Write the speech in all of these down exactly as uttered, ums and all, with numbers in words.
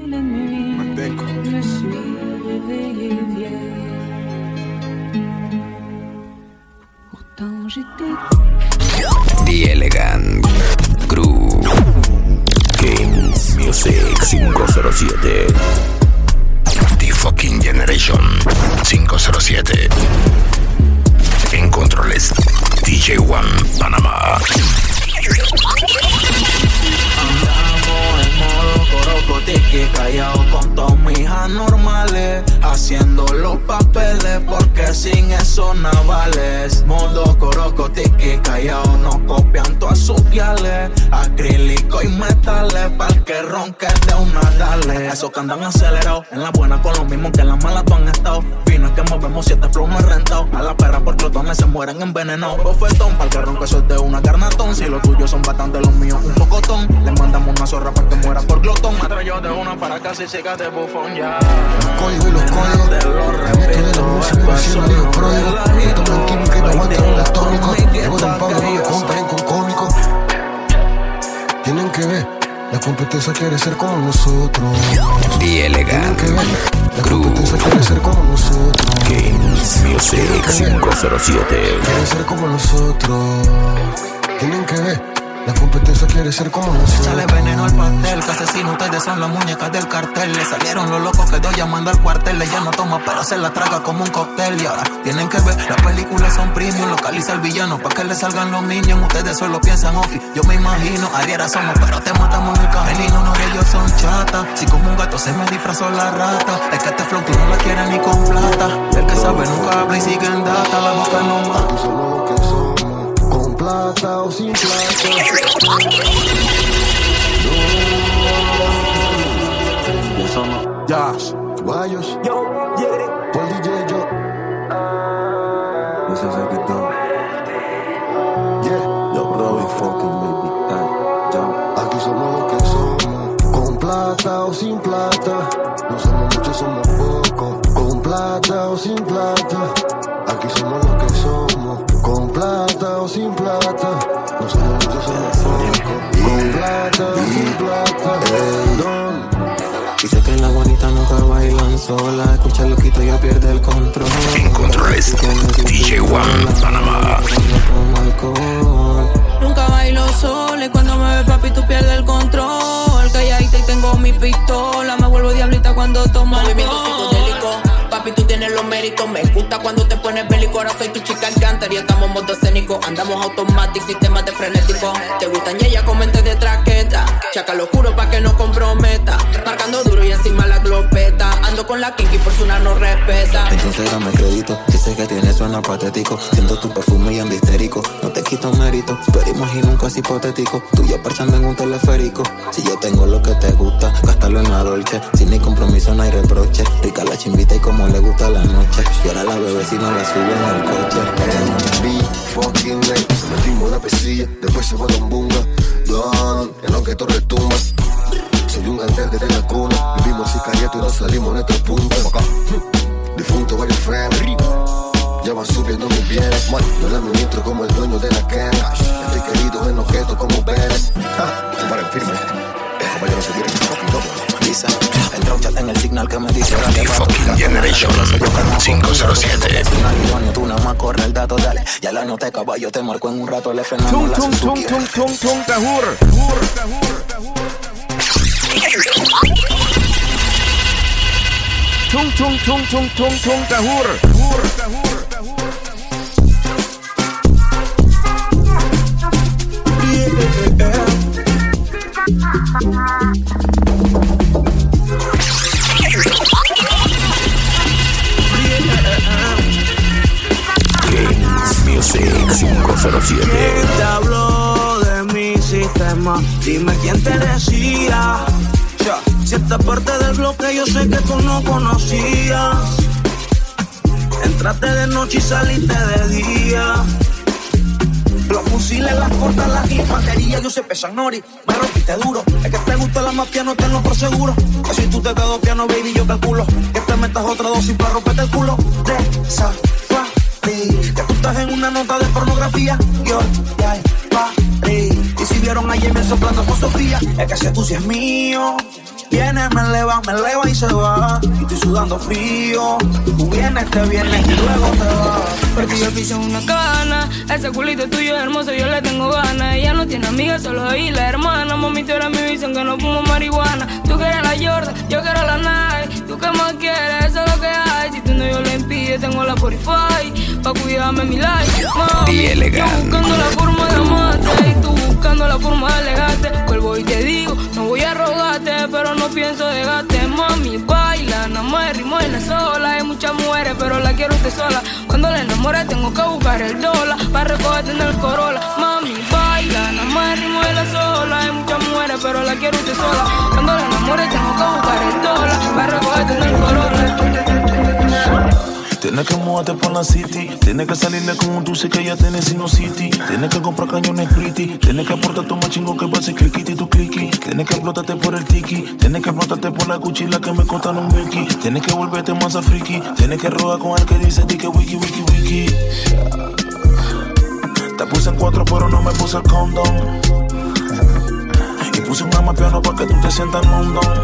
la nuit, je suis réveillée vieille. Pourtant j'étais The Elegant Crew. Games Music cinco cero siete. The Fucking Generation cinco cero siete. En controles D J One Panamá. Andamos en modo corocotique, callado con todos mis anormales, haciendo los papeles porque sin eso navales. Modo corocotique, callado nos copian todas sus piales, acrílico y metales, pa'l que ronque de una dale. Esos que andan acelerados, en la buena con lo mismo que en la mala tú han estado. Fino es que movemos siete flow no es rentado, a la perra por clotones se mueren envenenados. Bofetón, pa'l que ronque eso es de una carnatón. Si los tuyos son bastante, los míos un pocotón. Le mandamos una zorra para que muera por glotón. Me yo de una para casi siga de bufón ya. Los códigos y los códigos. Te lo Me meto de la música y me siento hijo pródigo. No toman química y no aguantan un atómico. Llevo tan pago, no me comparen con cómicos. Tienen que ver, la competencia quiere ser como nosotros. The Elegant Tienen que ver, la Crew. competencia quiere ser como nosotros. Games Music cinco cero siete. Quieren ser como nosotros. Tienen que ver, la competencia quiere ser como nosotros. Échale veneno al pastel, que asesino, ustedes son las muñecas del cartel. Le salieron los locos, quedó llamando al cuartel. Ella no toma, pero se la traga como un cóctel. Y ahora tienen que ver, las películas son premium. Localiza al villano, pa' que le salgan los niños. Ustedes solo piensan ofi, yo me imagino. Ariera somos, pero te matamos en el camino. Uno de ellos son chatas, si como un gato se me disfrazó la rata. Es que este flow tú no la quieres ni con plata. El que sabe nunca habla y sigue en data. La boca no mata. Aquí somos lo que somos, con plata o sin plata. Josh, Guayos, yo, yeah. por D J yo. This is a good dog. Yeah, Yo, bro, we fucking baby. Hey, yo. aquí somos lo que somos, con plata o sin plata. No somos muchos, somos pocos, con plata o sin plata. Aquí somos lo que somos, con plata o sin plata. No somos muchos, somos pocos, con plata o sin plata. Perdón. Dice que la bonita nunca bailan sola. Escucha el loquito ya pierde el control. En controles D J One Panamá. Nunca bailo sola y cuando me ve papi tú pierdes el control. Calladita y tengo mi pistola, me vuelvo diablita cuando tomo movimiento alcohol. psicodélico, papi tú tienes los méritos. Me gusta cuando te pones bélico, ahora soy tu chica alcántara y estamos en modo escénico. Andamos automatic, sistemas de frenético. Te gustan y ella con mente de traqueta. Chaca lo oscuro pa' que no comprometa. Marcando duro y encima la glopeta. Ando con la kinky por su una no respeta. Entonces dame crédito, dice que tiene suena patético. Siento tu perfume y ando histérico. No te quito mérito, pero imagino un caso hipotético. Tú y yo parchando en un teleférico. Si yo tengo lo que te gusta, gástalo en la dolce. Sin ni compromiso no hay reproche. Rica la chimbita y como le gusta la noche. Y ahora la bebé si no la sube en el coche. Be fucking late. Se metimos una pesilla, después se fue Don Bunga. Don, en lo que todo retumba. Soy un gangster desde la cuna. Vivimos sicariato y no salimos de nuestros puntos. Difunto varios friends. Ya van subiendo mis bienes. No la administro como el dueño de la cana. Estoy querido en objeto como Pérez. Se paren firme. Compañeros se tienen fucking todo. Lisa, el drop chat en el signal que me dice The Fucking Generation cinco cero siete. Tú nada más corre el dato, dale. Ya la noté, caballo, te marco en un rato. Le frenamos la Suzuki. Tung tung tung tung tung tung kahur. Games Music cinco cero siete. ¿Quién te habló de mi sistema? Dime quién te decía. Si esta parte del bloque yo sé que tú no conocías. Entraste de noche y saliste de día. Los fusiles, las cortas, las infanterías, yo sé pesan nori. Me rompiste duro, es que te gusta la más piano, tenlo por seguro. Que si tú te quedas piano, baby, yo calculo que te metas otra dosis para romperte el culo. De safari, que tú estás en una nota de pornografía. Yo ya es party. Y si vieron ayer me soplando con Sofía, es que ese tú sí es mío. Viene, me eleva, me eleva y se va. Y estoy sudando frío. Tú vienes, te vienes y luego te vas. Porque yo piso una cana. Ese culito tuyo es hermoso, yo le tengo ganas. Ella no tiene amigas, solo ahí la hermana. Mami, tú eres mi visión, que no fumo marihuana. Tú quieres la Jordan, yo quiero la Nike. Tú qué más quieres, eso es lo que hay. Si tú no yo le impide, tengo la Spotify pa' cuidarme mi life. Mami, yo buscando la forma de amarte y tú buscando la forma de alegarte. Vuelvo y te digo, no voy a rogarte, pero no pienso dejarte. Mami, baila, nada más el ritmo en la sola. Hay muchas mujeres, pero la quiero usted sola. Cuando la enamore tengo que buscar el dólar para recogerte en el Corolla. Mami, baila, nada más el ritmo de la sola. Hay muchas mujeres, pero la quiero usted sola. Cuando la enamore tengo que buscar el dólar para recogerte en el Corolla. Tienes que moverte por la city. Tienes que salirle con un dulce que ya tiene Sinocity. Tienes que comprar cañones pretty. Tienes que aportar tu más chingo que pase cliquiti tu cliqui. Tienes que explotarte por el tiki. Tienes que explotarte por la cuchilla que me cortan un wiki. Tienes que volverte más a friki. Tienes que robar con el que dice ti que wiki, wiki, wiki. Te puse en cuatro pero no me puse el condón. Y puse un amapiano para que tú te sientas en London.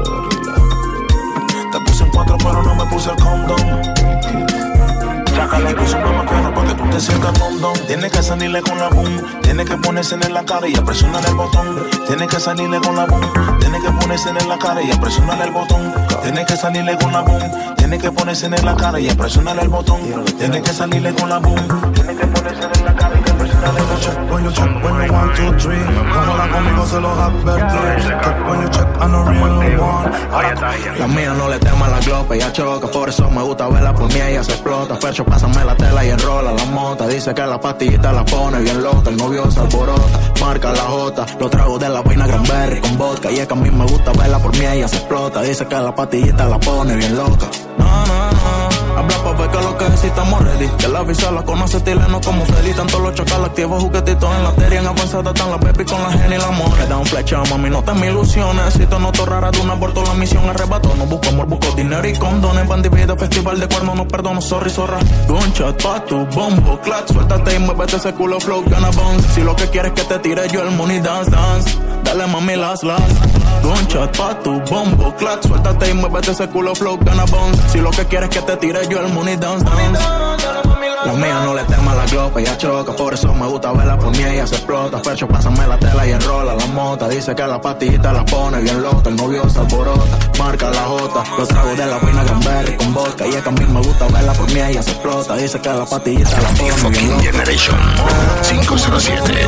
Te puse en cuatro pero no me puse el condón. Y puse un amapiano para que tú te sientas en London. Tienes que salirle con la boom. Tienes que ponerse en la cara y presionar el botón. Tienes que salirle con la boom. Tienes que ponerse en la cara y presionar el botón. Tienes que salirle con la boom. Tienes que ponerse en la cara y presionar el botón. Tienes que salirle con la boom. Tienes que ponerse en la cara y presionar el botón. When you check, when you one, two, three. Cuando la conmigo se lo advertí. When you check, I know real one. La mía no le tema a la glope, ella choca. Por eso me gusta verla por mí, ella se explota. Fercho, pásame la tela y enrola la mota. Dice que la pastillita la pone bien loca. El novio se alborota, marca la jota. Los tragos de la vaina Granberry con vodka. Y es que a mí me gusta verla por mí, ella se explota. Dice que la pastillita la pone bien loca. No, no, no, habla pa' ver que lo que necesitamos ready. Que la visa la conoce estileno como Freddy. Tanto los chacales activos, juguetitos en la teria. En avanzada están las baby con la genia y la amor. Le da un flecha, mami, no te me ilusiones. Necesito noto rara de un aborto, la misión arrebató. No busco amor, busco dinero y condones. Bandivida, festival de cuernos, no perdono, sorry, zorra. Gunshot pa' tu bombo, clap. Suéltate y muévete ese culo flow, gonna bounce. Si lo que quieres que te tire yo el money dance, dance. Dale mami, las, las. Gunshot pa' tu bombo, clap. Suéltate y muévete ese culo flow, gonna bounce. Si lo que quieres que te tire yo el money dance, dance. La mía no le tema a la glopa, ella choca. Por eso me gusta verla por mí, ella se explota. Fercho, pásame la tela y enrola la mota. Dice que la pastillita la pone bien loca. El novio se alborota, marca la jota. Los tragos de la vaina Granberry con vodka. Y es que a mí me gusta verla por mí, ella se explota. Dice que la pastillita la pone bien loca. Generation cinco cero siete.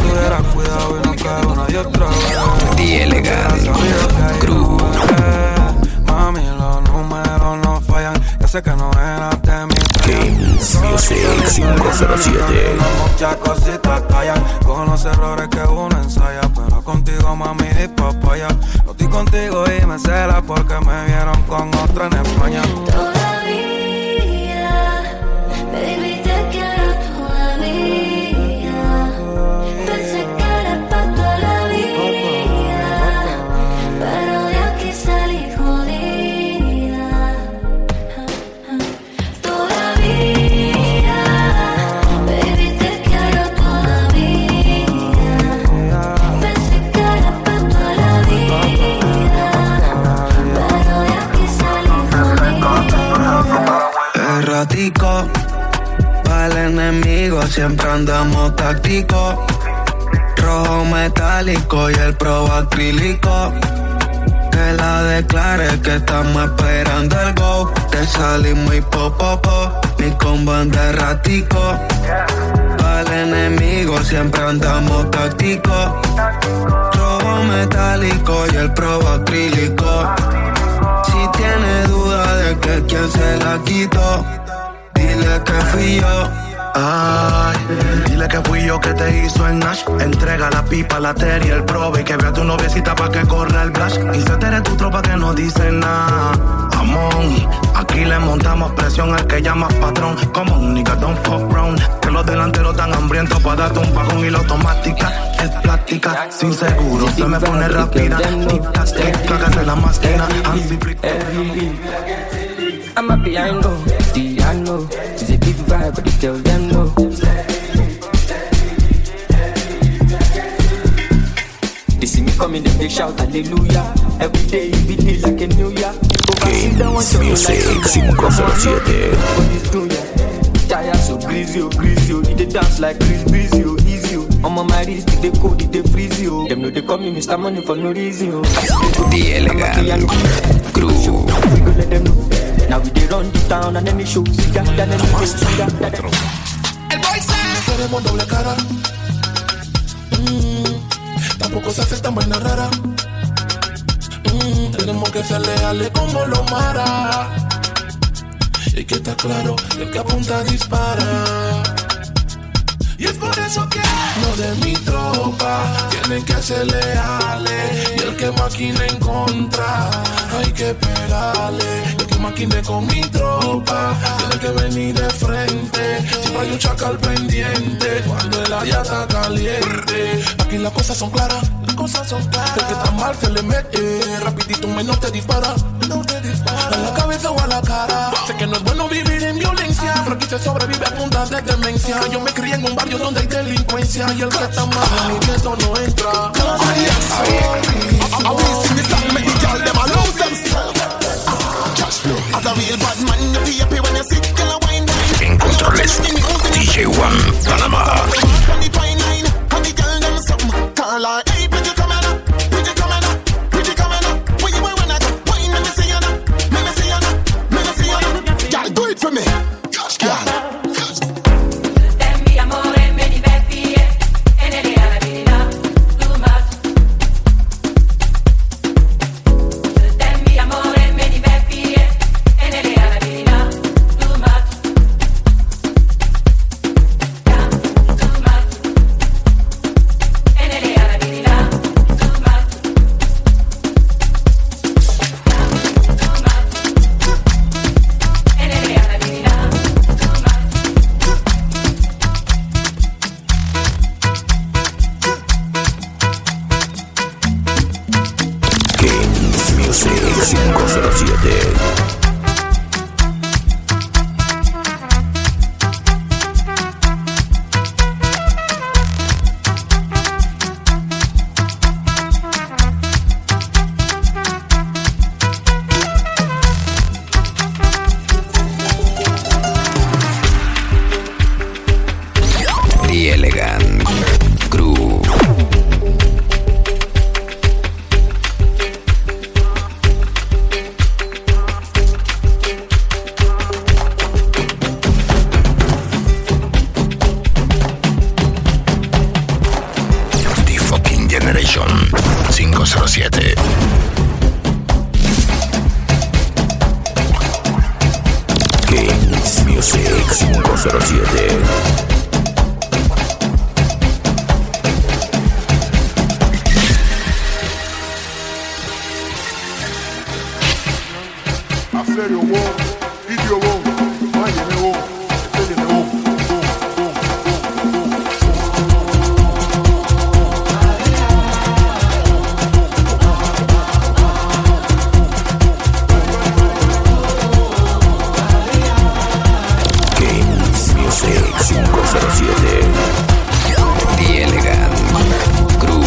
The Elegant Crew. Mami, los números no fallan. Ya sé que no era de mi Kings Music cinco cero siete. Muchas cositas callan con los errores que uno ensaya. Pero contigo, mami, di papaya. No estoy contigo y me cela porque me vieron con otra en España. Todavía, baby, te quiero todavía. Pensé que era pa' toda la vida, pero de aquí salí jodida. Todavía, baby, te quiero todavía. Pensé que era pa' toda la vida, pero de aquí salí jodida. Errático, para el enemigo siempre andamos tácticos. Rojo metálico y el pro acrílico. Que la declare que estamos esperando el go. Te salimos y popopo, ni con banda errático. Para el enemigo siempre andamos tácticos. Rojo metálico y el pro acrílico. Si tiene duda de que quién se la quitó, dile que fui yo. Ay, dile que fui yo que te hizo el Nash. Entrega la pipa, la Terry y el probe. Y que vea a tu noviecita pa' que corra el Blash. Y se eres tu tropa que no dice nada. Amón, aquí le montamos presión al que llamas patrón. Como un nigga don't fuck round. Que los delanteros tan hambrientos pa' darte un bajón. Y la automática es plástica, sin seguro se me pone rápida. Tic-tac, que se la máquina. I'm a piano, piano. It's a big vibe, but you tell them no. They see me coming, they big shout hallelujah. Every day it be days like a new year. Kings Music cinco cero siete. Tire so greasy, oh, greasy, oh. Did they dance like Chris Breezy, oh, easy, oh. On my wrist, did they code, did they freeze, oh. Them know they call me Mister Money for no reason, oh. The Elegant Crew. We go let them know. Now we they run the town and then they show. See that, that, that, that, that. El boy said queremos doble cara. Mm, tampoco se hace tan vaina rara. Mm, tenemos que ser leales como los maras. Y que está claro, el que apunta dispara. Y es por eso que no de mi tropa tienen que ser leales. Y el que maquine en contra, hay que esperarle. El que maquine con mi tropa tiene que venir de frente. Siempre hay un chacal pendiente cuando el área está caliente. Aquí las cosas son claras, las cosas son claras. El que está mal se le mete, rapidito un menor te dispara. No te dispara, a la cabeza o a la cara. Sé que no es bueno vivir en violencia, pero aquí se sobrevive a punta de demencia. Yo me crié en un barrio donde hay delincuencia y el que está mal en mi gueto no entra. I am sorry. I will sing this song, make the girl them a lose themselves. Cash flow. As a real bad man, you be happy when you sit till a wine night. En controles, D J One, Panamá. On the fine line, and the girl them something. Call her, hey, pretty coming up, pretty coming up, pretty coming up. Where you were when I go, wine, let me see you now, let me see you now, let me see you now. Girl, do it for me. Cash, girl. cinco cero siete. The Elegant Crew. cinco cero siete. Kings Music cinco cero siete. Aserio wo, video wo, mayene wo, etele wo. cinco cero siete. The Elegant Crew.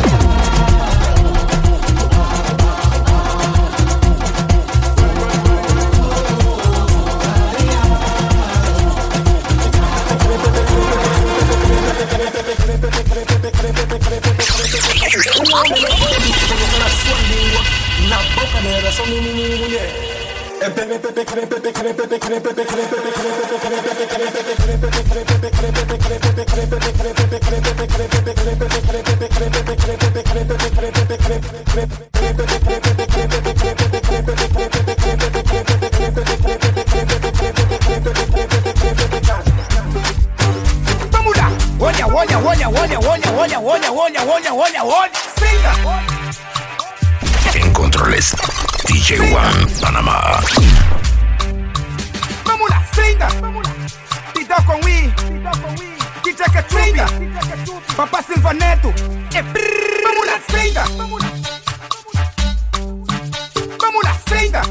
En controles, D J One, Panamá. Vamos lá, singa. Tita com Wii. Tita que tringa. Papá Silva Neto. Vamos lá, singa. Vamos lá, singa.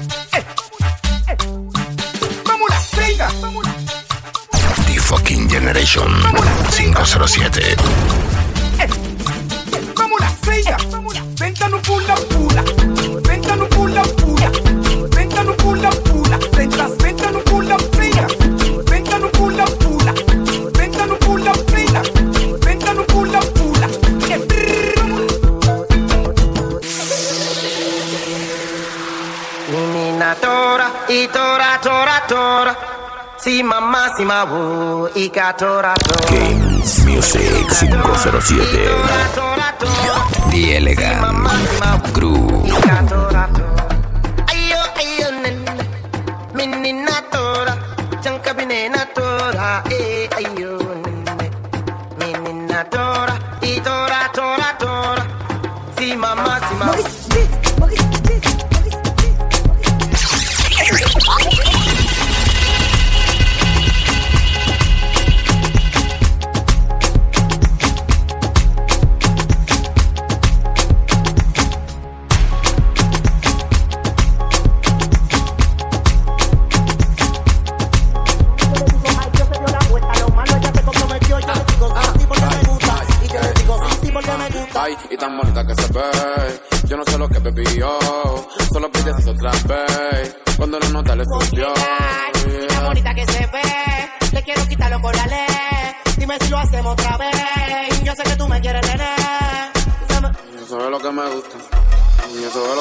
Vamos lá, singa. The Fucking Generation cinco cero siete. Vamos lá, singa. Senta no pula, pula. pula. Senta no pula, pula. Senta no pula, pula. Senta, senta no pula, pula. Senta no pula, pula. Senta no pula, pula. Senta no pula, pula. E Nina tora, i tora, tora, tora. Si mamma, si mawu, i ka tora, tora. Games Music cinco cero siete. The Elegant Crew. Ayo, ayo, nene. Mi nina tora, chanka binena tora, eh, ayo, nene. Mi nina tora, i tora, tora, tora. Si mamma, si mawu. Y tan bonita que se ve, yo no sé lo que bebí yo, solo pides eso otra vez, cuando la nota le subió. Y tan bonita que se ve, le quiero quitarlo con la ley, dime si lo hacemos otra vez, yo sé que tú me quieres tener. Eso es lo que me gusta, y eso es lo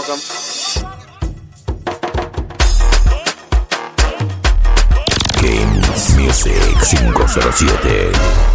que... Games Music cinco cero siete.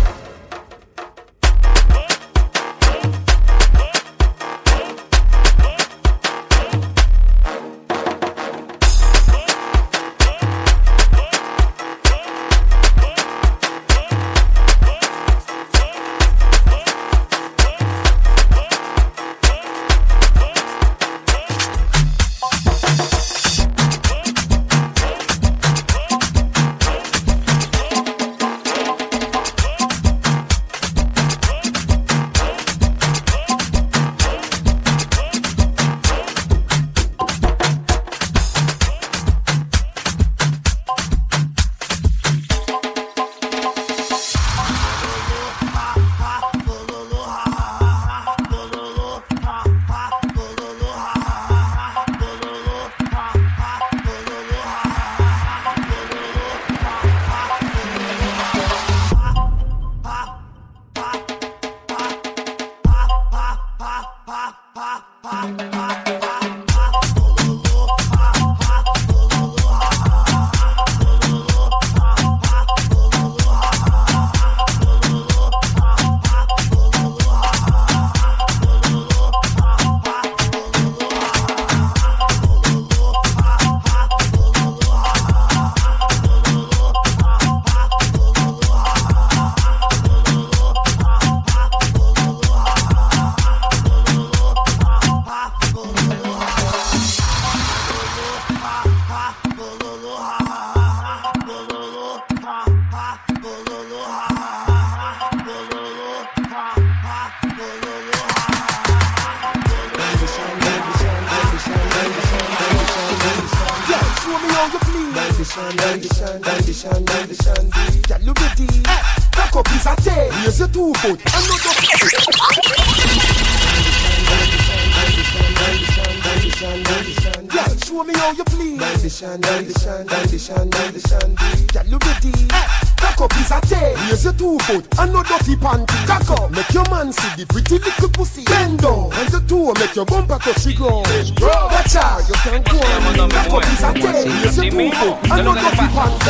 Your bumper touch the ground. Watch out, you can go on. Back up is a tail. Use your tubo. And no dirty pants.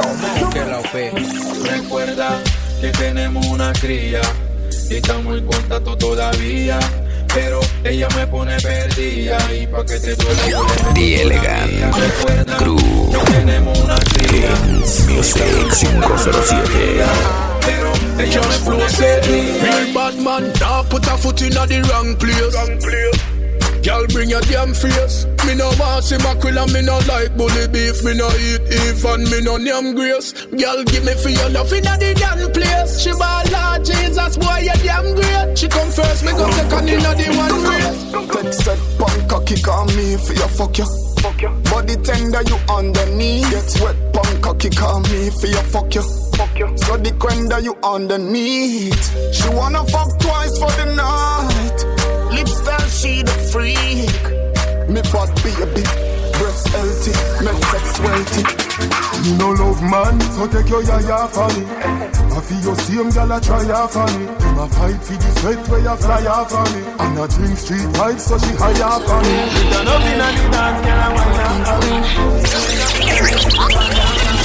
Recuerda que tenemos una cría y estamos en contacto todavía, pero ella me pone perdida y pa' que te duele yo le The Elegant Crew. Tenemos una cría Music cinco cero siete. pero ella me pone perdida. Real bad man, don't put a foot in the wrong place. Wrong place. Girl, bring your damn face. Me no want see mackerel and me no like bully beef. Me no eat even, me no name grace. Girl, give me for your love inna the damn place. She ball Lord Jesus, boy, you damn great. She come first, me go second inna the one race. Take set punk cocky, call me for your fuck you. Fuck you. Body tender, you underneath. Get wet punk cocky, call me for your fuck you. Fuck you. So the quender, you underneath. She wanna fuck twice for the night. Lips style, she the freak. me fat baby. Breast healthy, make sex wealthy. Me no love man, so take your yaya for me. I feel your same girl a try off on me. Them a fight for the sweat where you fly off on me. And I drink street vibes so she high off on me. You turn up in a the dance, girl a wine off on me.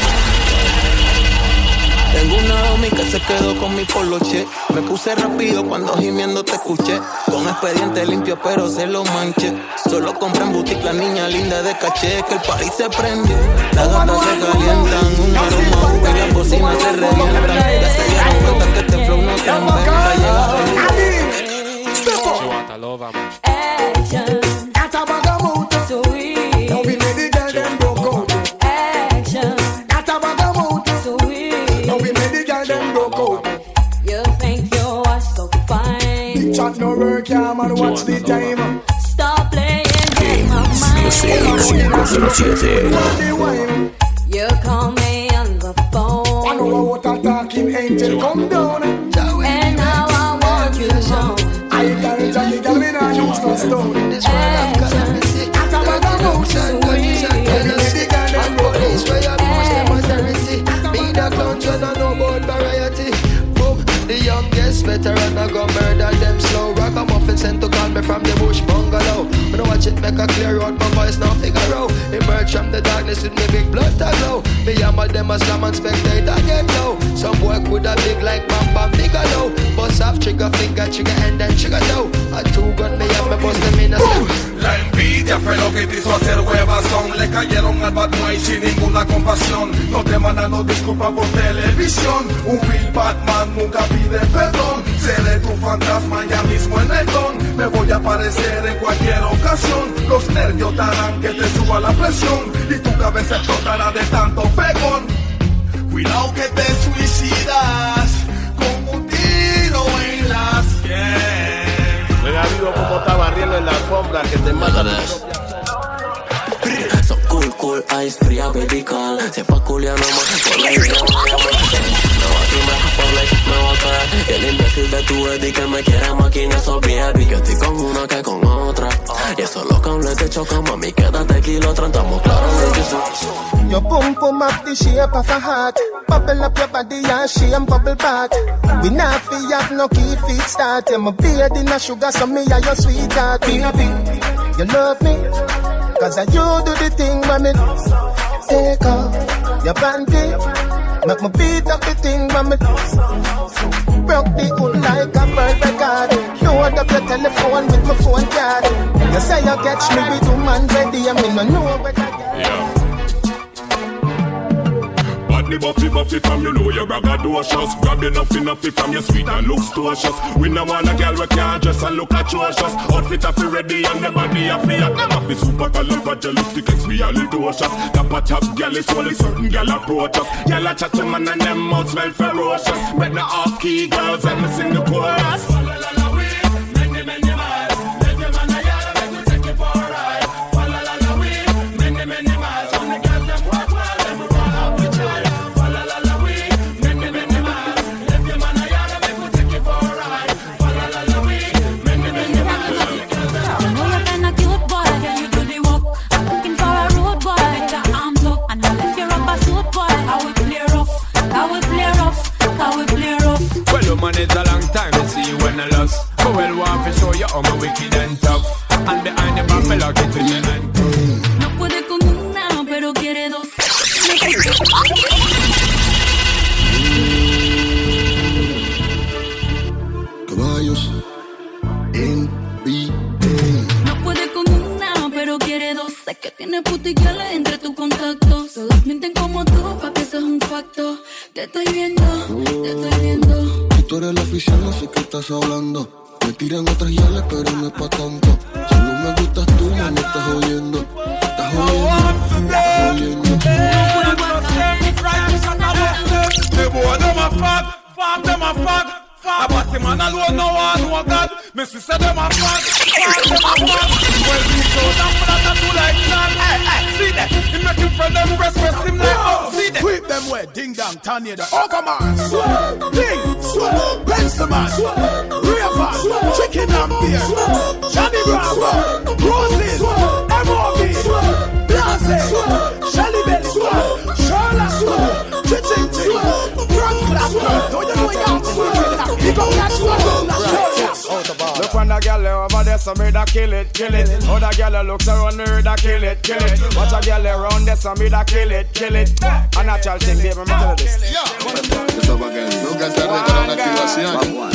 Tengo una homie que se quedó con mi poloche. Me puse rápido cuando gimiendo te escuché. Con expediente limpio pero se lo manché. Solo compré en boutique la niña linda de caché. Que el party se prendió, las gatas se calientan. Un aroma uva y las bocinas se revientan. Ya se dieron cuenta que este flow no te inventa. Llegaron no work, yeah, man, watch the time. Stop playing Games Music five cero siete. You call me on the phone. I know what I'm talking, angel, come down. And now I want you home. I can't tell you, girl, me not use no stone. This world of calamity. After my condition, condition, condition, and police, where you lose them authority. Be the clown, you don't know about variety. The youngest veteran I go murder them slow. Ragamuffin sent to call me from the bush bungalow. When I watch it make a clear out, my voice now figure out. Emerge from the darkness with me big blood to glow. Me yammer them a slam and spectator get low. Some boy coulda big like Mamba Bigelow. Bust off trigger finger, trigger and then trigger toe. A two gun me up, me bust them in a step. La envidia fue lo que te hizo hacer huevazón. Le cayeron al Bad Boy sin ninguna compasión. No te mandan no disculpa por televisión. Un real Batman nunca pide perdón. Seré tu fantasma ya mismo en el don. Me voy a aparecer en cualquier ocasión. Los nervios te harán que te suba la presión. Y tu cabeza explotará de tanto pegón. Cuidado que te suicidas con un tiro en la sien. Mira vivo como está barriendo en la alfombra que te mata. So cool, cool, ice fría, baby call. Sepa culiar nomás, por la idea me voy a meter. Me va a timbrar, por ley, me va a caer. El imbécil de tu Eddie que me quiere maquinar esos baby. Que estoy con una que con otra. Y eso lo que hablé te choca, mami, quédate kilómetros, estamos claros de que soy. Your boom boom up the shape of a heart. Bubble up your body and shame bubble back. We not fi have no key feet start. Yeah, my beard in a sugar, so me and your sweetheart. Baby, you love me. Cause I you do the thing when me take off your panty. Make me beat up the thing when me broke the hood like a bird record. Load up your telephone with my phone card. You say you catch me with two man ready. I mean I know where I get. The buffy buffy from you know you're braggadocious. Grab enough enough from your sweet and looks tortuous. We no want a girl we can't dress and look atrocious. Outfit a fi ready and the body a fi hot. Them a fi super califragilistic, it's really docious. Top a top girl is only certain girl approach us. Girl a chat to man and them mouth smell ferocious. But no off key girls and me sing the chorus. It's a long time to see you when I lost. But well, want to show you how my wicked and tough. And behind the back, me lock it to the end. No puede con una, pero quiere dos. Caballos en B. No puede con una, pero quiere dos. Sé que tiene putiquiales entre tus contactos. Todos mienten como tú, pa' que eso es un facto. Te estoy viendo, te estoy viendo. Tú eres la oficial, no sé qué estás hablando. Me tiran otras yales, pero no es pa' tanto. Solo me gustas tú, no me estás oyendo. Estás oyendo, estás oyendo. The boy them a fag, fag them a fag. A party man alone no one no God. Me sister them a fag, fag them a fag. Well we show them that I do like that. Hey, hey, see that? He make him friend them rest, rest him like oh. See that? Sweep them way, ding dong, tornado. Oh come on, ding, pencil man, river, chicken and beer, Johnny Bravo, Roses, every say, Shelly Belly, Shola, Chiching, Front Clap, don't you know you're sweet? You gon' catch one, look on the girl over there, so me da kill it, kill it. Other girl looks around me, da kill it, kill it. Watch a girl around there, so me da kill it, kill it. A natural thing, baby, me tell you this. Eso va que nunca se arregla una activación.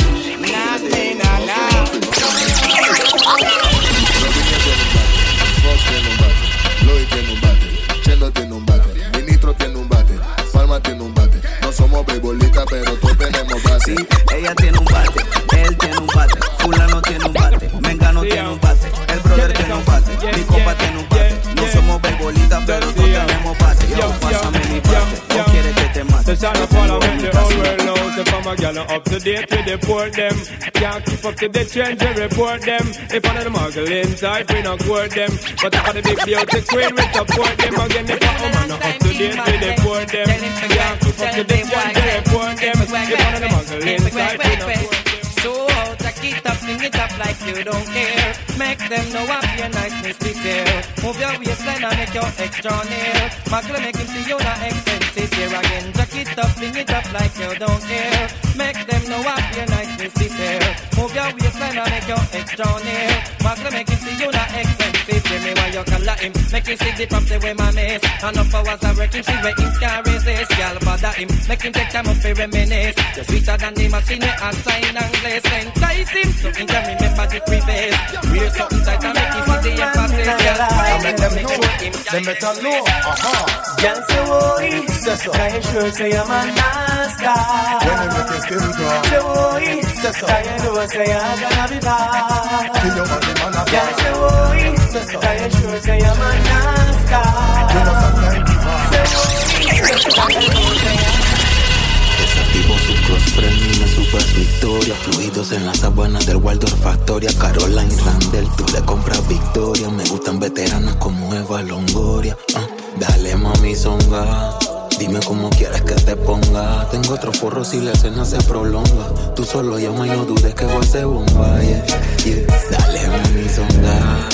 Fox tiene un bate, Lloyd tiene un bate, Chelo tiene un bate, Ministro tiene un bate, Palma tiene un bate. No somos beisbolistas, pero todos tenemos bate. Sí, ella tiene un bate, él tiene un bate, fulano tiene un bate, Mengano tiene un bate, el brother tiene un bate, mi compa tiene un bate. No somos beisbolistas, pero todos tenemos bate. Yo, pásame mi bate, no quiere que te mate. The sound of Parliament, the whole world knows. If I'm a gal up to date, we deport them. Can't keep up to the trends, we report them. If one of the muggle inside, we not court them. But if the big beauty queen, we support them. Again, if I'm a not up to date, we deport them. Can't keep up to the trends, we report them. If one of the muggle inside, we not court them. So jack it up, fling it up like you don't care. Make them know I'm your niceness this year. Move your waistline and make your extra near. Muggle make him see you not expensive here again. Jack it up, fling it up like you don't care. Make them know I'm your niceness this year. Move your waistline and make your extra near. Muggle make him see you not expensive. Tell me why you call him. Make him see the pump the way my miss. Enough hours I work him, see where him can resist. Y'all bother him, make him take time up for reminisce. You're sweeter than the machine and sign and glaze. Entice him, so he can remember the preface. Wear something tight and make him see the emphasis. Yeah, make them make sure him they better know. Aha. Girl say boy, say so. I sure say I'm a nice guy. When you make it still go. Say boy, say so. I know say I'm gonna be bad. Feel your body man a girl say boy, say so. I sure say I'm a nice guy. You know sometimes you are. Say boy, say so. I know say I'm Desactivo su cross-friend y me supe su historia. Fluidos en las sabanas del Waldorf Astoria. Caroline Randall, tú le compras victoria. Me gustan veteranas como Eva Longoria. uh, Dale mami zonga, dime cómo quieres que te ponga. Tengo otro forro si la escena se prolonga. Tú solo llama y no dudes que voy a ser bomba, yeah, yeah. Dale mami zonga.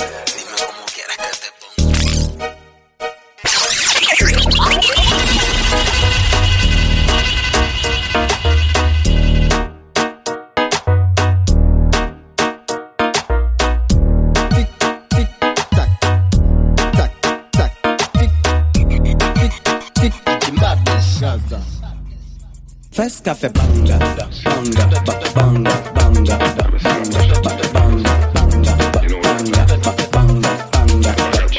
First cafe banga, banga, banga, banga, banga, banga, banga, banga,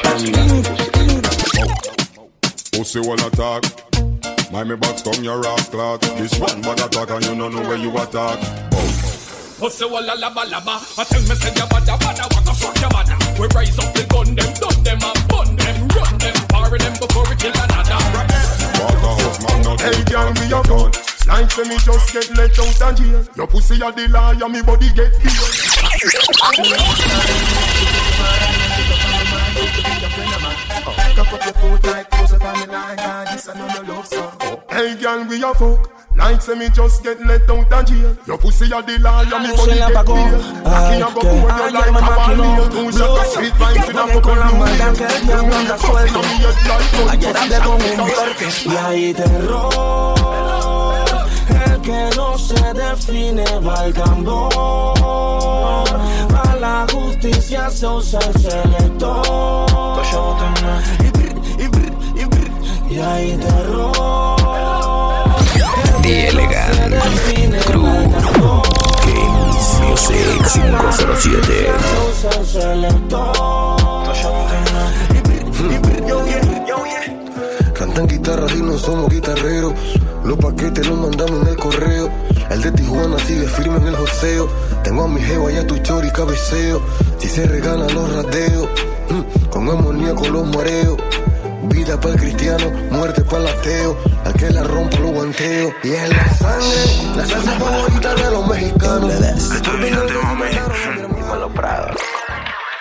pussy wanna talk, mind me box come your ass clock. This one bad attack and you don't know where you attack. Pussy walla laba laba, I tell me say you bada bada, what the fuck your mother? We rise up the gun them, done them and bun them, run them, parry them before we kill another. Hey girl, me a gun. Like say me just get let out of jail. Your pussy a the liar, me body get killed. Hey girl, we a fuck. Like say me just get let out of jail. Your pussy a the liar, me body get killed. Aquí a go pour you like a ball. Two shot of sweet vibes in a couple of y ahí terror. El que no se define va al tambor. A la justicia se usa el selector. Y ahí terror. The Elegant Crew Kings Music cinco cero siete. Cantan guitarras y no somos guitarreros. Los paquetes los mandamos en el correo. El de Tijuana sigue firme en el joseo. Tengo a mi jeva y a tu chori cabeceo. Si se regalan los rateos, mm, con amoníaco los mareos. Vida para el cristiano, muerte para el ateo. Al que la rompa lo guanteo. Y es la sangre, la salsa favorita de los mexicanos.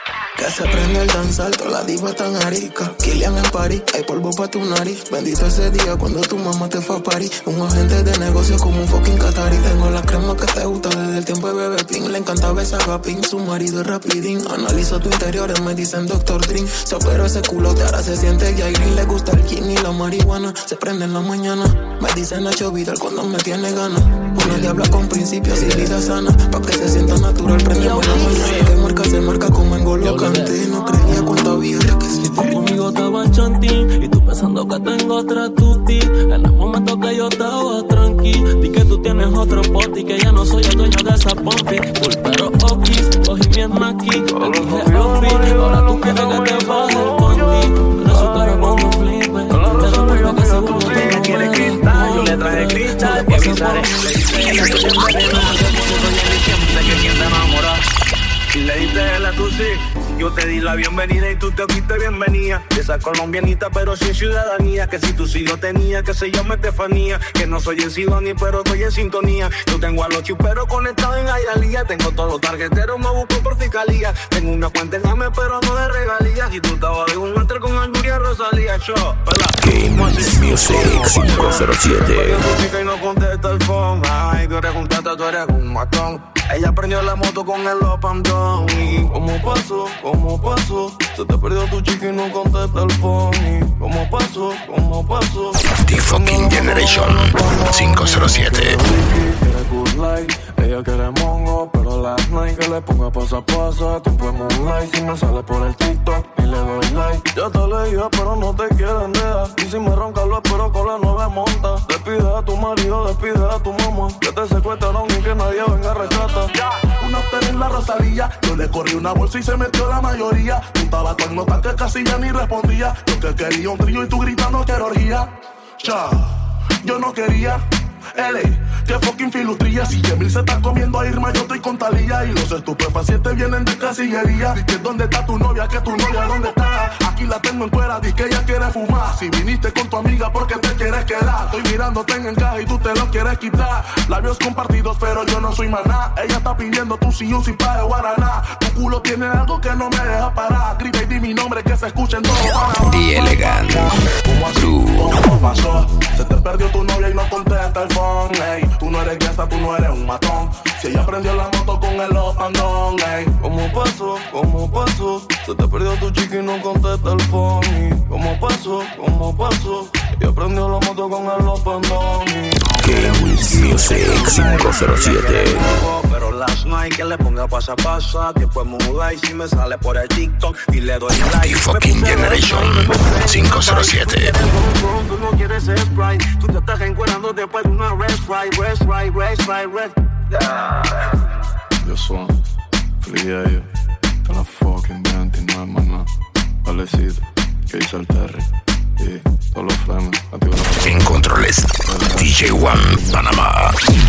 Que se prende el danzar, toda la diva tan arica. Kilian en París, hay polvo pa' tu nariz. Bendito ese día cuando tu mamá te fue a París. Un agente de negocio como un fucking catarí. Tengo la crema que te gusta desde el tiempo de Bebé Pin. Le encanta besar a Pin, su marido es rapidín. Analizo tu interior, me dicen doctor Dream. Se operó ese culote, ahora se siente Jairin. Le gusta el kin y la marihuana, se prende en la mañana. Me dicen Nacho Vidal cuando me tiene ganas. Una diabla con principios y vida sana. Pa' que se sienta natural, prendemos la mañana. Que marca se marca como en Golo Kanté. No creía cuánto había que sí. Conmigo estaba chantín y tú pensando que tengo otra tuti. En el momento que yo estaba tranqui, di que tú tienes otro poti, que ya no soy el dueño de esa pompi. Full pero okis, cogí mi aquí, le dije outfit. Ahora tú quieres que te baje el ponti. Pero su cara cuando flipe, te recuerdo que seguro te quiere cristal, yo le traje cristal que avisaré. Le dije ella que te envenena, que puso en diciembre que quien te enamora. Y le diste la tu sí, yo te di la bienvenida y tú te fuiste bienvenida. Esa colombianita pero sin ciudadanía, que si tú sí lo tenías, que se llama Estefanía. Que no soy en Sidonia pero estoy en sintonía. Yo tengo a los chuperos conectados en Hialeah. Tengo todos los tarjeteros, me busco por fiscalía. Tengo una cuenta en Game pero no de regalías. Y tú estabas de un máster con Anguria Rosalía. Yo, ¿verdad? Games Music cinco cero siete. Y no contesta el phone. Ay, tú eres un tata, tú eres un matón. Ella prendió la moto con el up and down. Y ¿cómo pasó? ¿Cómo pasó? Se te perdió tu chica y no contesta el phone. Y ¿cómo pasó? ¿Cómo pasó? The Fucking Generation cinco cero siete. Quiere good life, ella quiere mongo, pero last night que le ponga pasa pasa. Tiempo en moonlight, si me sale por el TikTok y le doy like. Ya te leía, pero no te quieren dejar. Y si me ronca lo espero con la nueve monta. Despide a tu marido, despide a tu mamá. Que te secuestraron y que nadie venga a rescatar. Una after en la Rosalía, yo le corrí una bolsa y se metió la mayoría. Tú estabas con nota que casi ya ni respondía. Yo que quería un trío y tú gritando que era orgía. Ya, yo no quería. L A, que fucking filustría. Si Yemil se está comiendo a Irma, yo estoy con Talía. Y los estupefacientes vienen de casillería. Di que dónde está tu novia, que tu novia dónde está. Aquí la tengo en cuera, di que ella quiere fumar. Si viniste con tu amiga porque te quieres quedar. Estoy mirándote en encaje y tú te lo quieres quitar. Labios compartidos pero yo no soy maná. Ella está pidiendo tu si un si pa' de guaraná. Tu culo tiene algo que no me deja parar. Grita y di mi nombre que se escuche en todo Panamá. The Elegant Crew. ¿Cómo pasó? Se te perdió tu novia y no contesta el phone. Ey, tú no eres gangsta, tú no eres un matón. Si ella prendió la moto con el up and down, ey. ¿Cómo pasó? ¿Cómo pasó? Se te perdió tu chica y no contesta el phone. ¿Cómo pasó? ¿Cómo pasó? Ella prendió la moto con el up and down. Games Music cinco cero siete. Pero last night que le ponga pasa pasa. Después muda y si me sale por el TikTok y le doy like. The Fucking Generation cinco cero siete. Tú no quieres ser Sprite. Tú te estás encuerando después de una rest right, rest right, rest right, rest. Yo soy free ellos. Te la fucking veinte y no es más nada. Valecito, que hizo el Terry. Y todos los frenos. En controles D J One Panamá.